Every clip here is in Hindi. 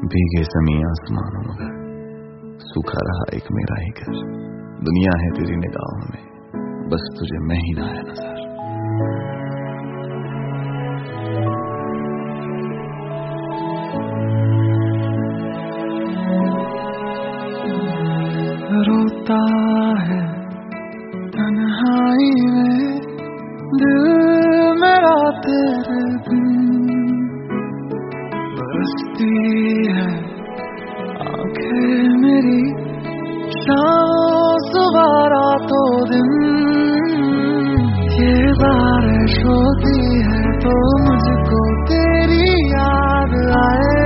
भीगे ज़मीं आसमानों मगर सूखा रहा एक मेरा ही घर। दुनिया है तेरी निगाहों में, बस तुझे मैं ही ना आया नजर। रोता है तन्हाई में दिल मेरा तेरे बिन, बरसती है आंखें मेरी शाम सुबह रातों दिन। ये बारिश होती है तो मुझको तेरी याद आए,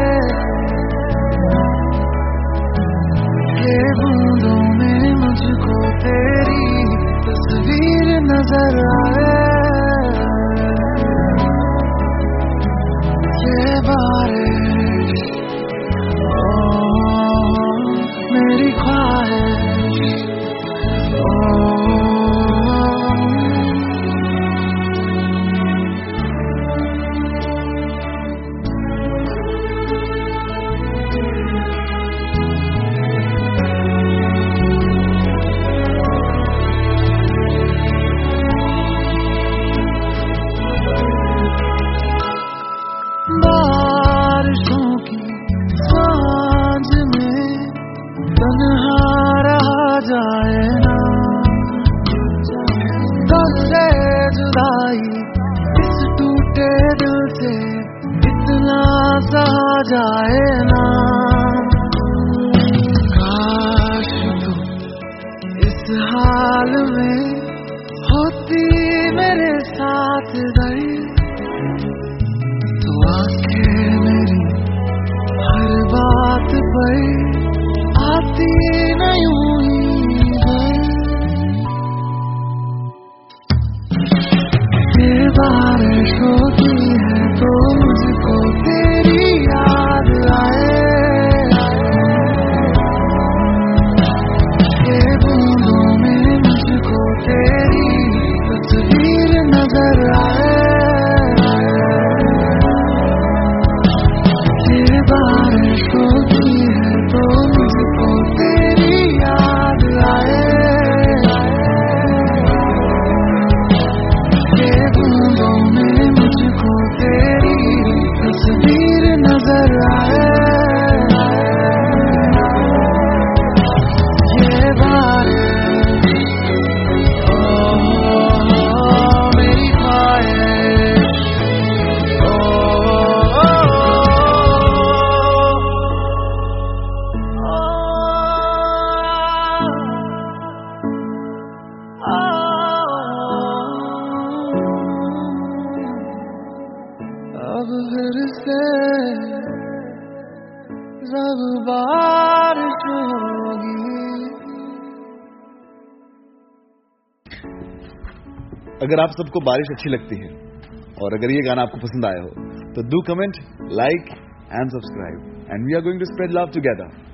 ये बूंदों में मुझको तेरी तस्वीर नजर आए। ये बारिश मेरी ख्वाहिश बारिशों की सांझ में तन्हा रहा जाए ना, तुझसे जुदाई इस टूटे दिल से इतना सहा जाए ना। काश तू इस हाल में होती मेरे साथ गई, तो आंखें मेरी हर बात पर आती नहीं हुई। ये बारिश होती है तो मुझको तेरी याद आए, ये बूंदों में मुझको तेरी तस्वीर नजर आए। बारिश होती है तो मुझको तेरी याद आए, ये बूंदों में मुझको तेरी तस्वीर नजर आए। ये बारिश मेरी ख्वाहिश अब फिर से जब बारिश होगी। अगर आप सबको बारिश अच्छी लगती है और अगर ये गाना आपको पसंद आया हो तो do comment, like and subscribe, and we are going to spread love together.